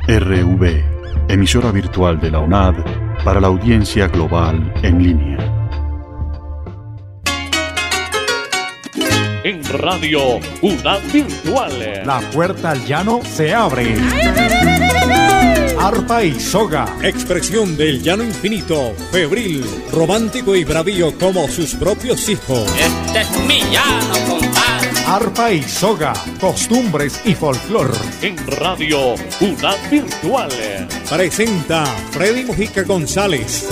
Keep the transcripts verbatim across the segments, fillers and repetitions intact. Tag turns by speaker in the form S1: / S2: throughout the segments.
S1: R V, emisora virtual de la U N A D para la audiencia global en línea.
S2: En Radio U N A D Virtual,
S3: la puerta al llano se abre. Arpa y soga,
S4: expresión del llano infinito, febril, romántico y bravío como sus propios hijos.
S5: Este es mi llano, compadre.
S3: Arpa y soga, costumbres y folclor.
S2: En Radio U N A D Virtual
S4: presenta Freddy Mujica González.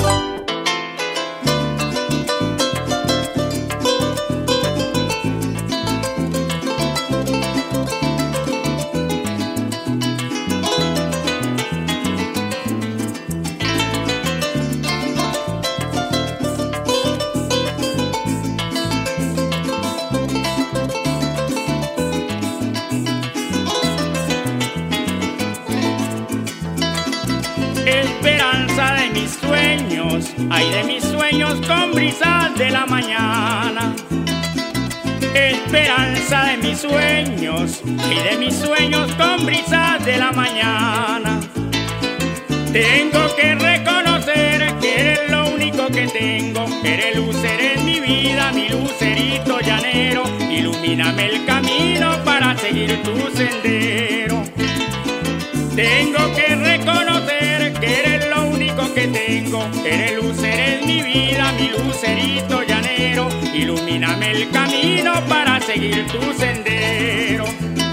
S5: Esperanza de mis sueños, ay de mis sueños con brisas de la mañana. Esperanza de mis sueños, ay de mis sueños con brisas de la mañana. Tengo que reconocer que eres lo único que tengo, eres luz, eres mi vida, mi lucerito llanero. Ilumíname el camino para seguir tu sendero. Tengo que reconocer que eres lo único que tengo, eres luz, eres mi vida, mi lucerito llanero. Ilumíname el camino para seguir tu sendero.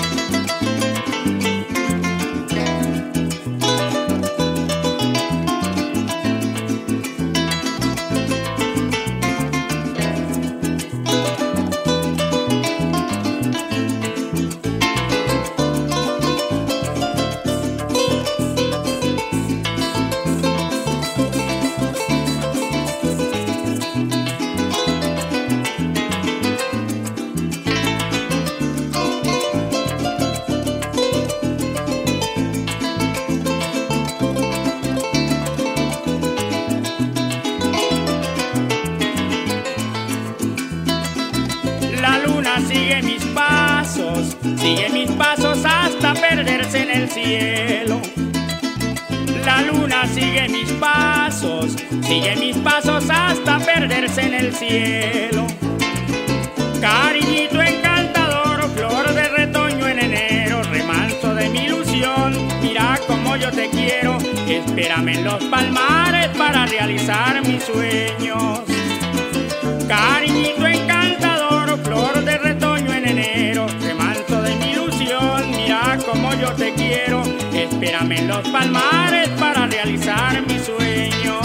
S5: Sigue mis pasos, sigue mis pasos hasta perderse en el cielo. La luna sigue mis pasos, sigue mis pasos hasta perderse en el cielo. Cariñito encantador, flor de retoño en enero, remanso de mi ilusión, mira como yo te quiero. Espérame en los palmares para realizar mis sueños. Cariñito encantador, flor de retoño en enero, remanso de mi ilusión, mira como yo te quiero. Espérame en los palmares para realizar mis sueños.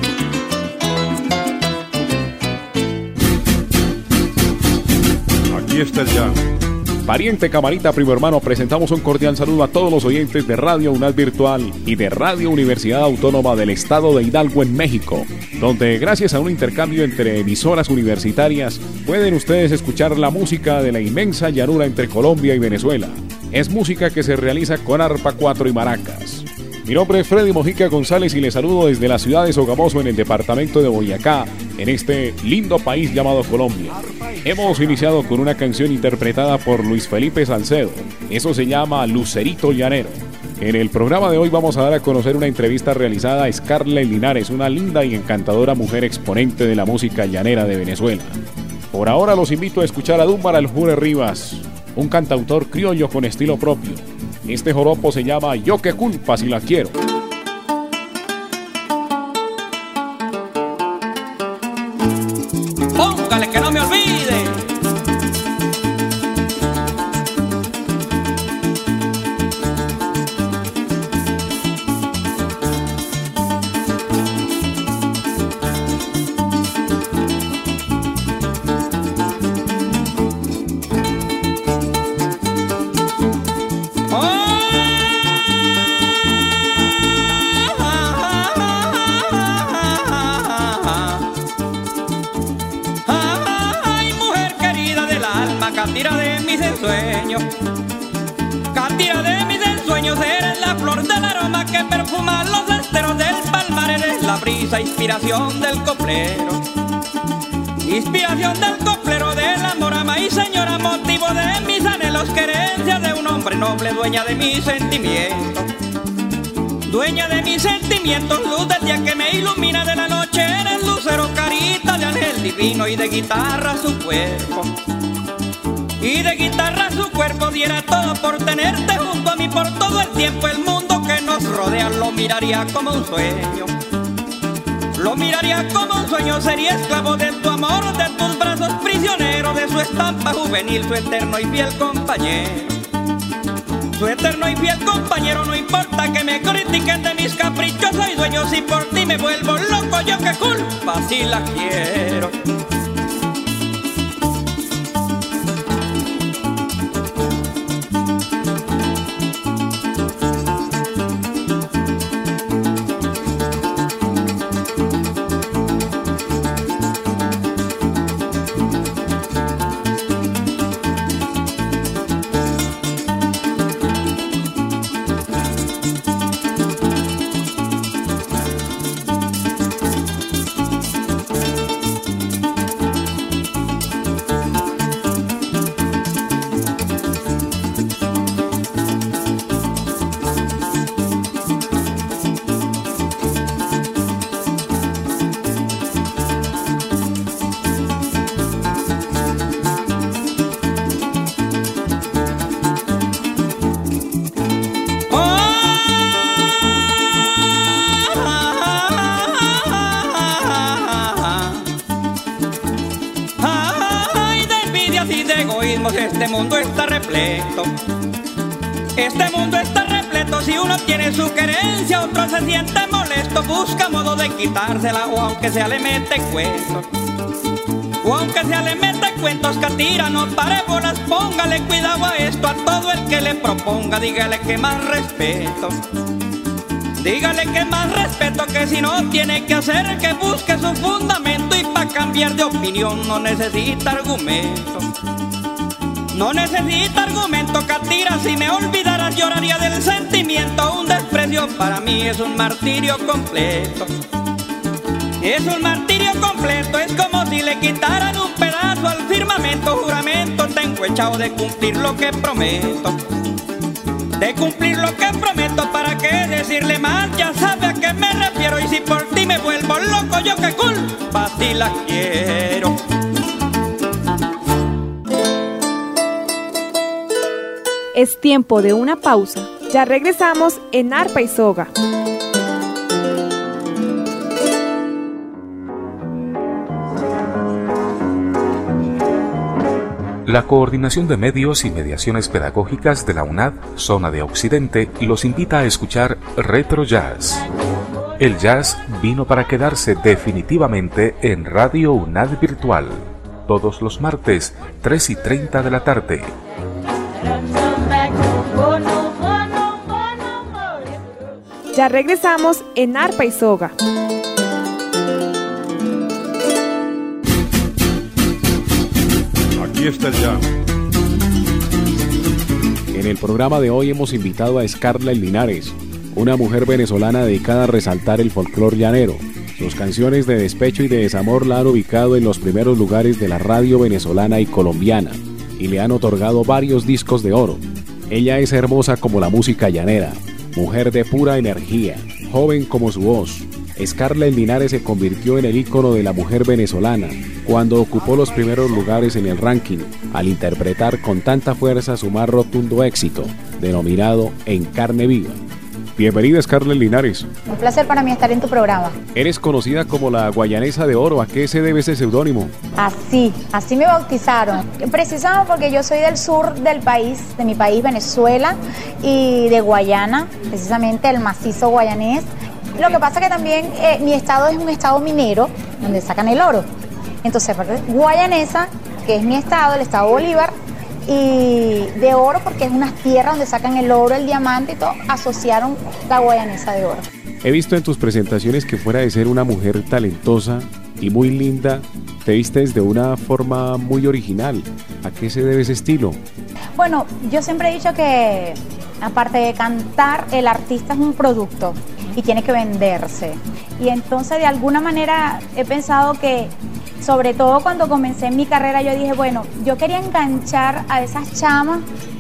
S3: Aquí está el llano.
S6: Pariente, camarita, primo hermano, presentamos un cordial saludo a todos los oyentes de Radio U N A D Virtual y de Radio Universidad Autónoma del Estado de Hidalgo en México, donde gracias a un intercambio entre emisoras universitarias pueden ustedes escuchar la música de la inmensa llanura entre Colombia y Venezuela. Es música que se realiza con arpa, cuatro y maracas. Mi nombre es Freddy Mujica González y les saludo desde la ciudad de Sogamoso en el departamento de Boyacá, en este lindo país llamado Colombia. Hemos iniciado con una canción interpretada por Luis Felipe Salcedo. Eso se llama Lucerito Llanero. En el programa de hoy vamos a dar a conocer una entrevista realizada a Scarlett Linares, una linda y encantadora mujer exponente de la música llanera de Venezuela. Por ahora los invito a escuchar a Dúmar Aljure Rivas, un cantautor criollo con estilo propio. Este joropo se llama Yo qué culpa si la quiero.
S5: Póngale que no me olvide. Catira de mis ensueños, catira de mis ensueños, eres la flor del aroma que perfuma los esteros del palmar, eres la brisa, inspiración del coplero, inspiración del coplero, del amor, ama y señora, motivo de mis anhelos, querencia de un hombre noble, dueña de mis sentimientos, dueña de mis sentimientos, luz del día que me ilumina de la noche, eres lucero, carita de ángel divino, y de guitarra su cuerpo, y de guitarra su cuerpo. Diera todo por tenerte junto a mí por todo el tiempo. El mundo que nos rodea lo miraría como un sueño, lo miraría como un sueño. Sería esclavo de tu amor, de tus brazos, prisionero de su estampa juvenil, su eterno y fiel compañero, su eterno y fiel compañero. No importa que me critiquen de mis caprichos, soy dueño. Si por ti me vuelvo loco, yo qué culpa si la quiero. Este mundo está repleto, este mundo está repleto. Si uno tiene su querencia, otro se siente molesto, busca modo de quitársela, o aunque sea le mete cuentos, o aunque sea le mete cuentos. Catira, no pare bolas, póngale cuidado a esto. A todo el que le proponga, dígale que más respeto, dígale que más respeto, que si no tiene que hacer que busque su fundamento, y para cambiar de opinión no necesita argumento. No necesita argumento, Catira, si me olvidaras lloraría del sentimiento. Un desprecio para mí es un martirio completo, es un martirio completo. Es como si le quitaran un pedazo al firmamento. Juramento tengo echado de cumplir lo que prometo, de cumplir lo que prometo. ¿Para qué decirle más? Ya sabe a qué me refiero. Y si por ti me vuelvo loco, yo qué culpa si la quiero.
S7: Es tiempo de una pausa. Ya regresamos en Arpa y Soga.
S8: La Coordinación de Medios y Mediaciones Pedagógicas de la UNAD, Zona de Occidente, los invita a escuchar Retro Jazz. El jazz vino para quedarse definitivamente en Radio UNAD Virtual, todos los martes, tres y treinta de la tarde.
S7: Ya regresamos en Arpa y Soga.
S3: Aquí está el jazz.
S6: En el programa de hoy hemos invitado a Scarlett Linares, una mujer venezolana dedicada a resaltar el folclor llanero. Sus canciones de despecho y de desamor la han ubicado en los primeros lugares de la radio venezolana y colombiana, y le han otorgado varios discos de oro. Ella es hermosa como la música llanera, mujer de pura energía, joven como su voz. Scarlett Linares se convirtió en el ícono de la mujer venezolana cuando ocupó los primeros lugares en el ranking, al interpretar con tanta fuerza su más rotundo éxito, denominado En Carne Viva. Bienvenida, Scarlett Linares.
S9: Un placer para mí estar en tu programa.
S6: Eres conocida como la Guayanesa de Oro. ¿A qué se debe ese seudónimo?
S9: Así, así me bautizaron. Precisamente porque yo soy del sur del país, de mi país, Venezuela, y de Guayana, precisamente el macizo guayanés. Lo que pasa que también eh, mi estado es un estado minero, donde sacan el oro. Entonces, guayanesa, que es mi estado, el estado Bolívar, y de oro porque es unas tierras donde sacan el oro, el diamante y todo, asociaron la guayanesa de oro.
S6: He visto en tus presentaciones que fuera de ser una mujer talentosa y muy linda, te vistes de una forma muy original. ¿A qué se debe ese estilo?
S9: Bueno, yo siempre he dicho que aparte de cantar, el artista es un producto y tiene que venderse. Y entonces de alguna manera he pensado que, sobre todo cuando comencé mi carrera, yo dije, bueno, yo quería enganchar a esas chamas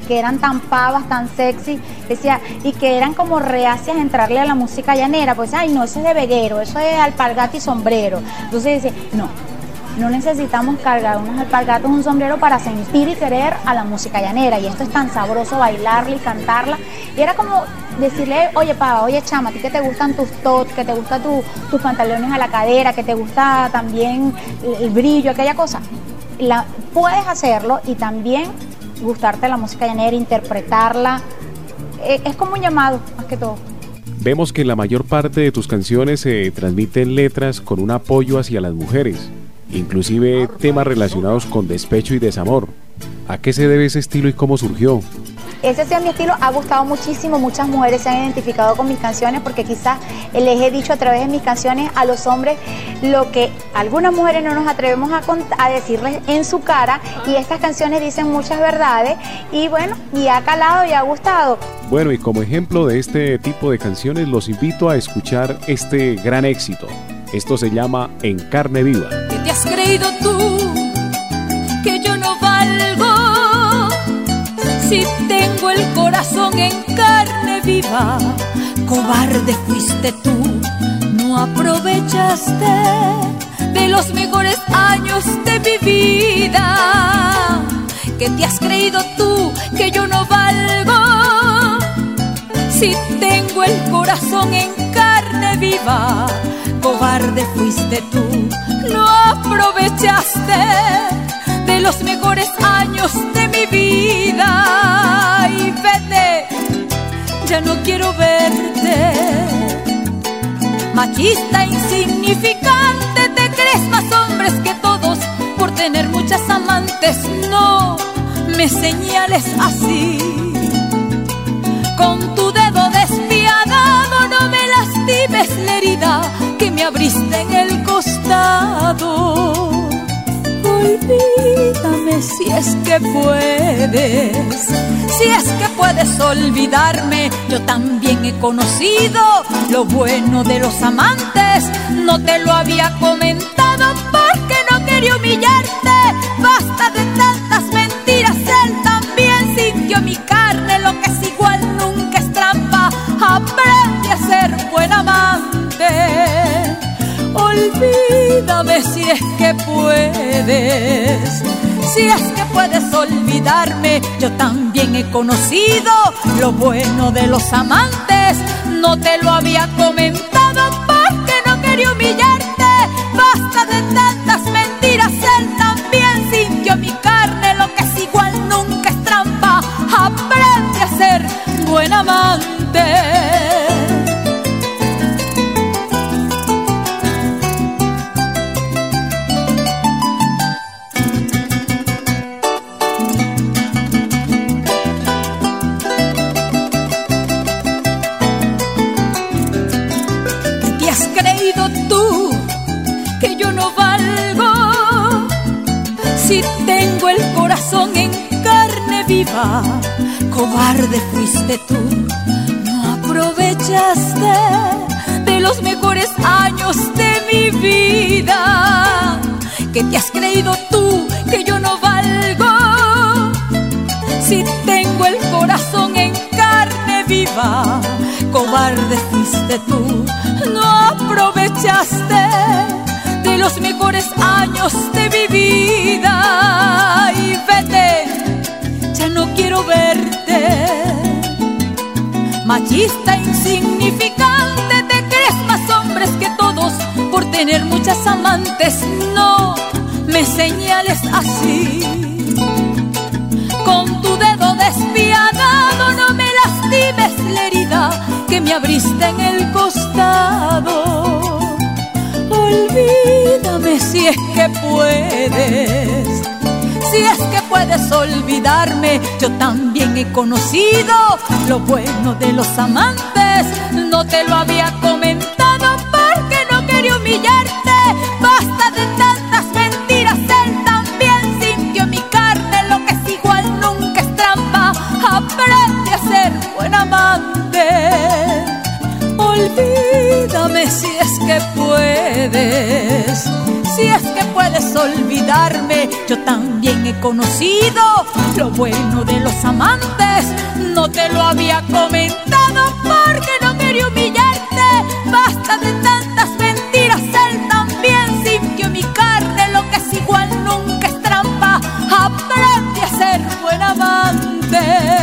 S9: que eran tan pavas, tan sexy, decía, y que eran como reacias a entrarle a la música llanera, pues, ay, no, eso es de veguero, eso es alpargata y sombrero. Entonces dice, no, no necesitamos cargar unos alpargatos, un sombrero para sentir y querer a la música llanera, y esto es tan sabroso bailarla y cantarla. Y era como decirle, oye pava, oye chama, a ti que te gustan tus tots, que te gustan tu, tus pantalones a la cadera, que te gusta también el, el brillo, aquella cosa, la, puedes hacerlo y también gustarte la música llanera, interpretarla. Eh, es como un llamado, más que todo.
S6: Vemos que en la mayor parte de tus canciones se transmiten letras con un apoyo hacia las mujeres, inclusive temas relacionados con despecho y desamor. ¿A qué se debe ese estilo y cómo surgió?
S9: Ese ha sido mi estilo, ha gustado muchísimo, muchas mujeres se han identificado con mis canciones porque quizás les he dicho a través de mis canciones a los hombres lo que algunas mujeres no nos atrevemos a, a decirles en su cara, y estas canciones dicen muchas verdades y bueno, y ha calado y ha gustado.
S6: Bueno, y como ejemplo de este tipo de canciones los invito a escuchar este gran éxito. Esto se llama En Carne Viva.
S10: ¿Qué te has creído tú que yo no valgo? Si tengo el corazón en carne viva, cobarde fuiste tú, no aprovechaste de los mejores años de mi vida. ¿Qué te has creído tú que yo no valgo? Si tengo el corazón en carne viva, cobarde fuiste tú, no aprovechaste de los mejores años de mi vida. Y vete, ya no quiero verte. Machista, insignificante, te crees más hombres que todos por tener muchas amantes. No me señales así, con tu dedo despiadado no me lastimes la herida que me abriste en el costado. Olvídame si es que puedes, si es que puedes olvidarme. Yo también he conocido lo bueno de los amantes. No te lo había comentado porque no quería humillarte. Basta de tantas mentiras, él también sintió mi carne. Lo que es igual nunca es trampa. Aprende a ser buen amante. Olvídame si es que puedes, si es que puedes olvidarme. Yo también he conocido lo bueno de los amantes. No te lo había comentado porque no quería humillarte. Basta de tantas mentiras, él también sintió mi carne. Lo que es igual nunca es trampa. Aprende a ser buen amante. Si tengo el corazón en carne viva, cobarde fuiste tú, no aprovechaste de los mejores años de mi vida. ¿Qué te has creído tú que yo no valgo? Si tengo el corazón en carne viva, cobarde fuiste tú, no aprovechaste de los mejores años de mi vida. Y vete, ya no quiero verte. Machista, insignificante, te crees más hombres que todos por tener muchas amantes. No me señales así, con tu dedo despiadado no me lastimes la herida que me abriste en el costado. Olvídame si es que puedes, si es que puedes olvidarme. Yo también he conocido lo bueno de los amantes. No te lo había comentado porque no quería humillarte. Basta de tantas mentiras, él también sintió mi carne. Lo que es igual nunca es trampa. Aprende a ser buen amante. Olvídame si es que puedes, si es que puedes olvidarme. Yo también he conocido lo bueno de los amantes. No te lo había comentado porque no quería humillarte. Basta de tantas mentiras, él también sintió mi carne. Lo que es igual nunca es trampa. Aprende a ser buen amante.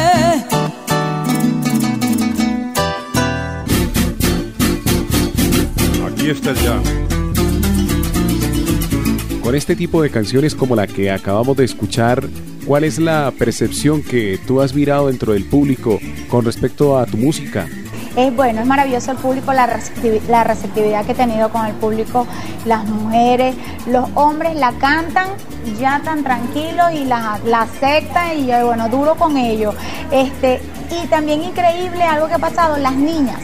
S3: Aquí está el jazz.
S6: Con este tipo de canciones como la que acabamos de escuchar, ¿cuál es la percepción que tú has mirado dentro del público con respecto a tu música?
S9: Es bueno, es maravilloso el público, la receptividad, la receptividad que he tenido con el público, las mujeres, los hombres la cantan ya tan tranquilos y la, la aceptan y yo, bueno, duro con ellos. Este, y también increíble algo que ha pasado, las niñas.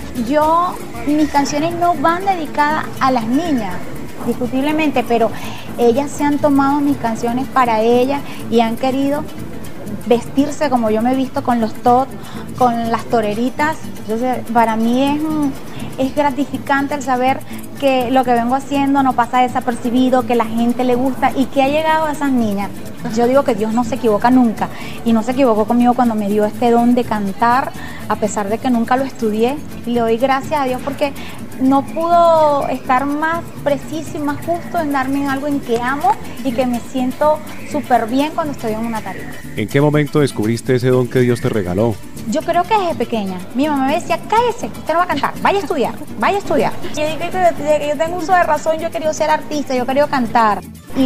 S9: Yo, mis canciones no van dedicadas a las niñas, discutiblemente, pero ellas se han tomado mis canciones para ellas y han querido vestirse como yo me he visto con los tot, con las toreritas. Entonces, para mí es, es gratificante el saber que lo que vengo haciendo no pasa desapercibido, que la gente le gusta y que ha llegado a esas niñas. Yo digo que Dios no se equivoca nunca y no se equivocó conmigo cuando me dio este don de cantar, a pesar de que nunca lo estudié. Y le doy gracias a Dios porque no pudo estar más preciso y más justo en darme en algo en que amo y que me siento súper bien cuando estoy en una tarea.
S6: ¿En qué momento descubriste ese don que Dios te regaló?
S9: Yo creo que desde pequeña. Mi mamá me decía, cállese, usted no va a cantar, vaya a estudiar, vaya a estudiar. Y yo dije que desde que yo tengo uso de razón, yo he querido ser artista, yo he querido cantar.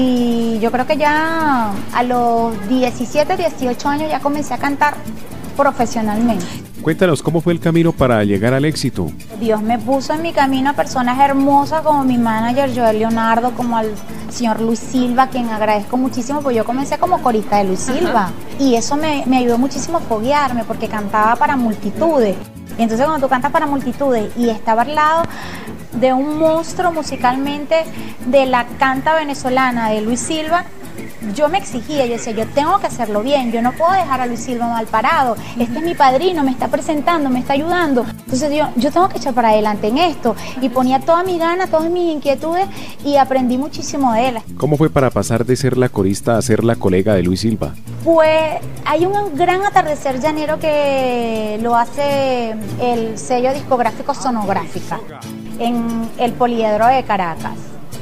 S9: Y yo creo que ya a los diecisiete, dieciocho años ya comencé a cantar profesionalmente.
S6: Cuéntanos, ¿cómo fue el camino para llegar al éxito?
S9: Dios me puso en mi camino a personas hermosas como mi manager Joel Leonardo, como al señor Luis Silva, quien agradezco muchísimo, porque yo comencé como corista de Luis Silva. Ajá. Y eso me, me ayudó muchísimo a foguearme, porque cantaba para multitudes. Y entonces cuando tú cantas para multitudes y estaba al lado de un monstruo musicalmente de la canta venezolana de Luis Silva, yo me exigía, yo decía, yo tengo que hacerlo bien, yo no puedo dejar a Luis Silva mal parado, este es mi padrino, me está presentando, me está ayudando, entonces yo, yo tengo que echar para adelante en esto, y ponía toda mi gana, todas mis inquietudes, y aprendí muchísimo de él.
S6: ¿Cómo fue para pasar de ser la corista a ser la colega de Luis Silva?
S9: Pues hay un gran atardecer llanero que lo hace el sello discográfico Sonográfica, en el Poliedro de Caracas.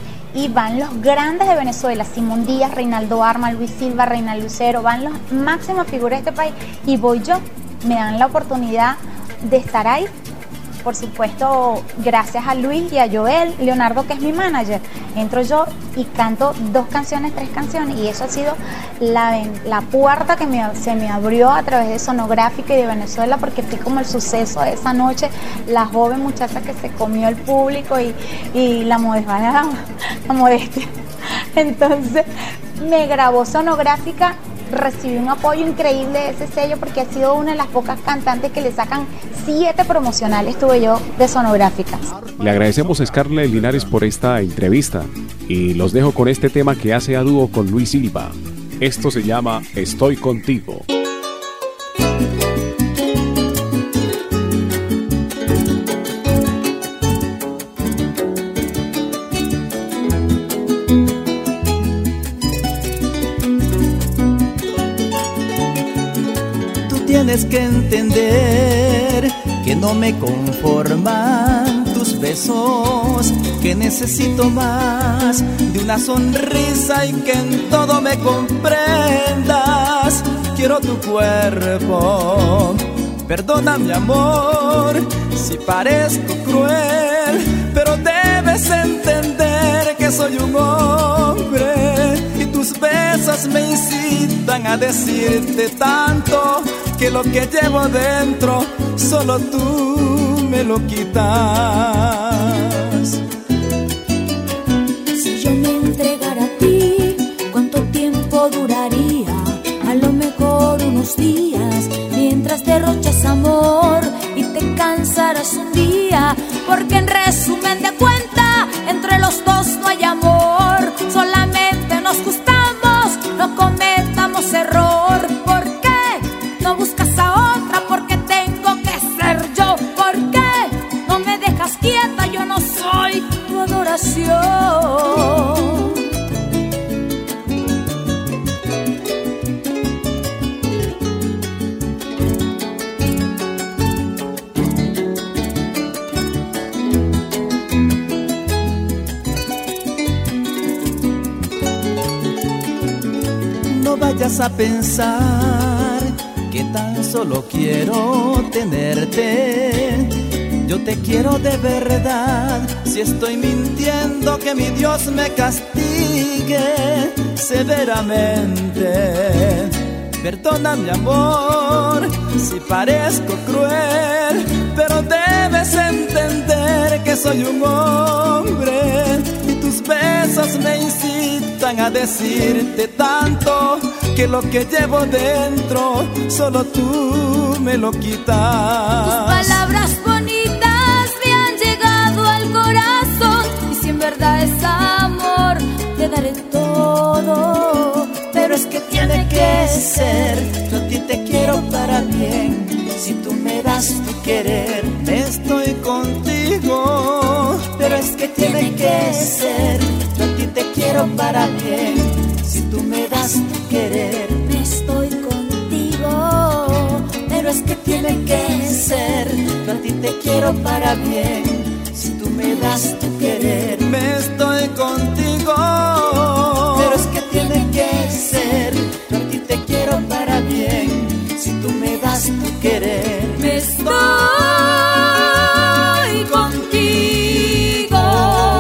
S9: Y van los grandes de Venezuela, Simón Díaz, Reinaldo Arma, Luis Silva, Reinaldo Lucero, van las máximas figuras de este país y voy yo, me dan la oportunidad de estar ahí, por supuesto gracias a Luis y a Joel Leonardo, que es mi manager. Entro yo y canto dos canciones, tres canciones, y eso ha sido la, la puerta que me, se me abrió a través de Sonográfica y de Venezuela, porque fui como el suceso de esa noche, la joven muchacha que se comió el público y, y la modestia, la, la modestia. Entonces me grabó Sonográfica, recibí un apoyo increíble de ese sello porque ha sido una de las pocas cantantes que le sacan siete promocionales, tuve yo, de Sonográficas.
S6: Le agradecemos a Scarlett Linares por esta entrevista y los dejo con este tema que hace a dúo con Luis Silva. Esto se llama Estoy Contigo.
S11: Tienes que entender que no me conforman tus besos, que necesito más de una sonrisa y que en todo me comprendas. Quiero tu cuerpo, perdona mi amor si parezco cruel, pero debes entender que soy un hombre y tus besos me incitan a decirte tanto que lo que llevo dentro solo tú me lo quitas.
S10: Si yo me entregara a ti, ¿cuánto tiempo duraría? A lo mejor unos días, mientras derrochas amor y te cansarás un día, porque en resumen de cuenta, entre los dos no hay amor, solamente nos gustamos, no cometamos error. ¿Por qué no buscas a otra? Porque tengo que ser yo. ¿Por qué no me dejas quieta? Yo no soy tu adoración.
S11: vayas a pensar que tan solo quiero tenerte. Yo te quiero de verdad. Si estoy mintiendo, que mi Dios me castigue severamente. Perdóname, amor, si parezco cruel, pero debes entender que soy un hombre y tus besos me incitan a decirte tanto que lo que llevo dentro solo tú me lo quitas.
S10: Tus palabras bonitas me han llegado al corazón y si en verdad es amor te daré todo.
S11: Pero es que tiene que ser, yo a ti te quiero para bien. Si tú me das tu querer, me estoy contigo. Pero es que tiene que ser, yo a ti te quiero para bien. Si tú me das tu querer,
S10: me estoy contigo.
S11: Pero es que tiene que ser, yo a ti te quiero para bien. Si tú me das tu querer, me estoy contigo. Pero es que tiene que ser, yo a ti te quiero para bien. Si tú me das tu querer,
S10: me estoy contigo.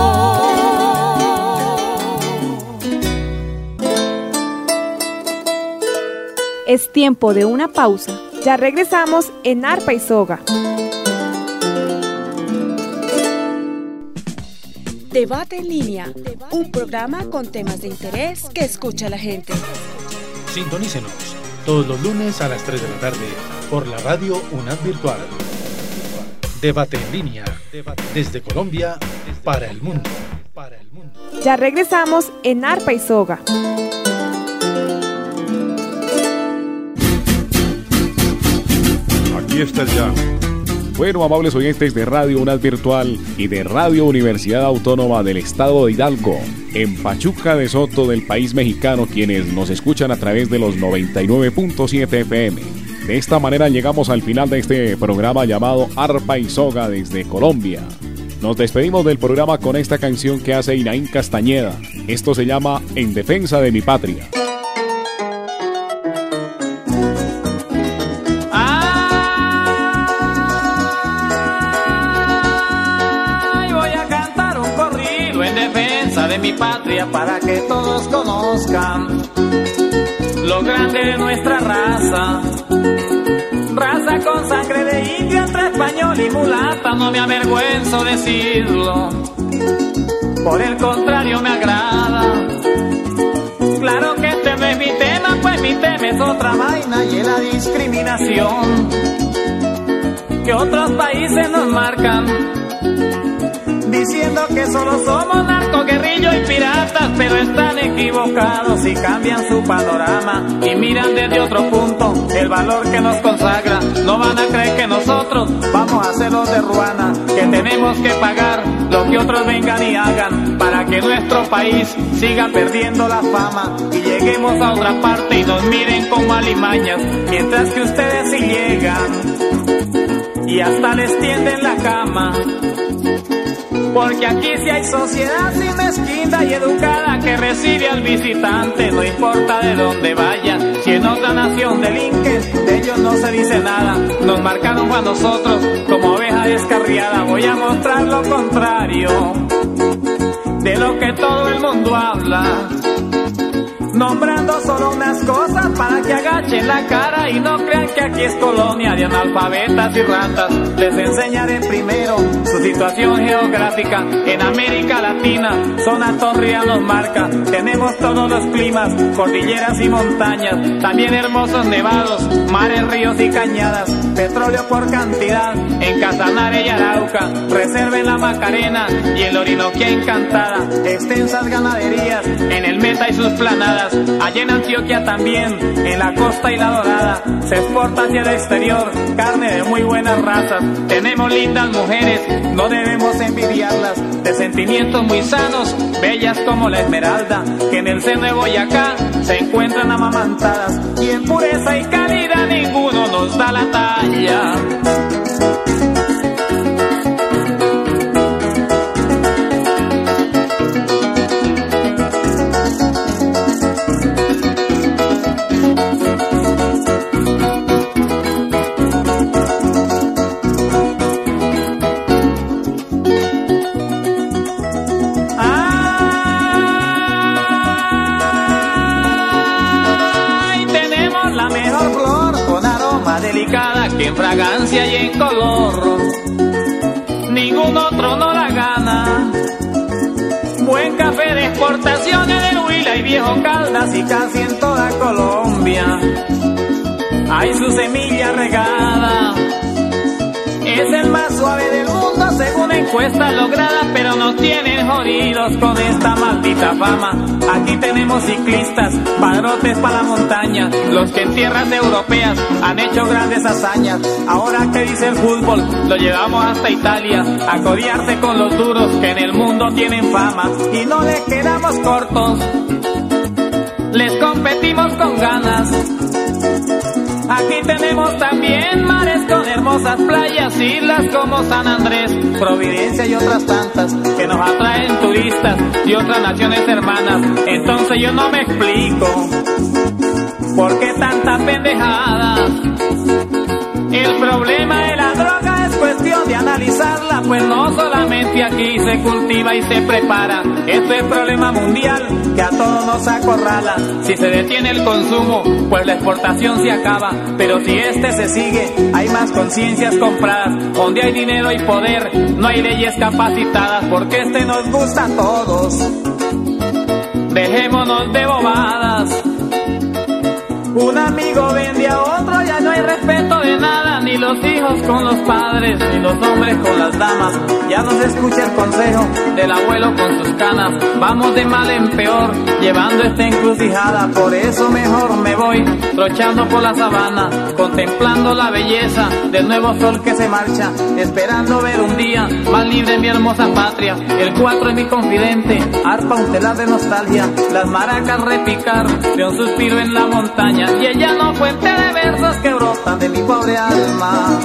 S7: Es tiempo de una pausa. Ya regresamos en Arpa y Soga.
S12: Debate en línea, un programa con temas de interés que escucha la gente.
S13: Sintonícenos todos los lunes a las tres de la tarde por la radio UNAD Virtual. Debate en línea, desde Colombia para el mundo.
S7: Ya regresamos en Arpa y Soga.
S3: Aquí está el ya.
S6: Bueno, amables oyentes de Radio UNAD Virtual y de Radio Universidad Autónoma del Estado de Hidalgo, en Pachuca de Soto del país mexicano, quienes nos escuchan a través de los noventa y nueve punto siete F M. De esta manera llegamos al final de este programa llamado Arpa y Soga desde Colombia. Nos despedimos del programa con esta canción que hace Inaín Castañeda. Esto se llama En Defensa de mi Patria.
S14: De mi patria para que todos conozcan lo grande de nuestra raza, raza con sangre de indio entre español y mulata. No me avergüenzo decirlo, por el contrario me agrada. Claro que este no es mi tema, pues mi tema es otra vaina y es la discriminación que otros países nos marcan, diciendo que solo somos narcoguerrillos y piratas, pero están equivocados y cambian su panorama y miran desde otro punto el valor que nos consagra. No van a creer que nosotros vamos a ser los de Ruana, que tenemos que pagar lo que otros vengan y hagan para que nuestro país siga perdiendo la fama y lleguemos a otra parte y nos miren como alimañas, mientras que ustedes sí llegan y hasta les tienden la cama. Porque aquí sí hay sociedad sin mezquinda y educada que recibe al visitante, no importa de dónde vaya. Si en otra nación delinquen, de ellos no se dice nada. Nos marcaron a nosotros como oveja descarriada. Voy a mostrar lo contrario de lo que todo el mundo habla, nombrando solo unas cosas para que agachen la cara y no crean que aquí es colonia de analfabetas y ratas. Les enseñaré primero su situación geográfica. En América Latina, zona tórrida nos marca. Tenemos todos los climas, cordilleras y montañas, también hermosos nevados, mares, ríos y cañadas, petróleo por cantidad en Casanare y Arauca, reserva en la Macarena y en la Orinoquia encantada, extensas ganaderías en el Meta y sus planadas. Allá en Antioquia también, en la Costa y la Dorada, se exporta hacia el exterior carne de muy buenas razas. Tenemos lindas mujeres, no debemos envidiarlas, de sentimientos muy sanos, bellas como la esmeralda, que en el seno de Boyacá se encuentran amamantadas, y en pureza y calidad ninguno nos da la talla. que en fragancia y en color ningún otro no la gana. Buen café de exportación en el Huila y Viejo Caldas y casi en toda Colombia hay su semilla regada. Es el más suave del mundo según encuestas logradas, pero nos tienen jodidos con esta maldita fama. Aquí tenemos ciclistas, padrotes para la montaña, los que en tierras europeas han hecho grandes hazañas. Ahora que dice el fútbol, lo llevamos hasta Italia a codearse con los duros que en el mundo tienen fama. Y no le quedamos cortos, les competimos con ganas. Aquí tenemos también mares con hermosas playas, islas como San Andrés, Providencia y otras tantas que nos atraen turistas y otras naciones hermanas. Entonces yo no me explico por qué tanta pendejada. El problema de la droga es cuestión de analizarla, pues no solamente aquí se cultiva y se prepara. Esto es problema mundial que a todos nos acorrala. Si se detiene el consumo, pues la exportación se acaba. Pero si este se sigue, hay más conciencias compradas. Donde hay dinero y poder, no hay leyes capacitadas, porque este nos gusta a todos. Dejémonos de bobadas. Un amigo vende a otro, ya no hay respeto de nada, ni los hijos con los padres, ni los hombres con las damas. Ya no se escucha el consejo del abuelo con sus canas. Vamos de mal en peor, llevando esta encrucijada. Por eso mejor me voy, trochando por la sabana, contemplando la belleza del nuevo sol que se marcha, esperando ver un día más libre en mi hermosa patria. El cuatro es mi confidente, arpa un telar de nostalgia, las maracas repicar de un suspiro en la montaña. Y ella no fuente de versos que brotan de mi pobre alma.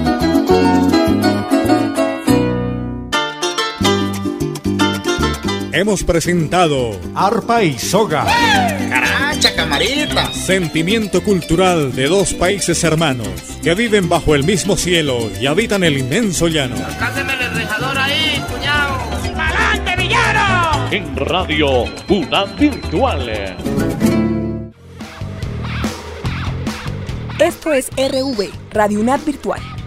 S4: Hemos presentado
S3: Arpa y Soga.
S15: ¡Caracha, camarita!
S4: Sentimiento cultural de dos países hermanos que viven bajo el mismo cielo y habitan el inmenso llano.
S15: ¡Alcánceme el rejador ahí, cuñado!
S2: ¡Pa'lante, villano! En Radio UNAD Virtual.
S12: Esto es R V, Radio UNAD Virtual.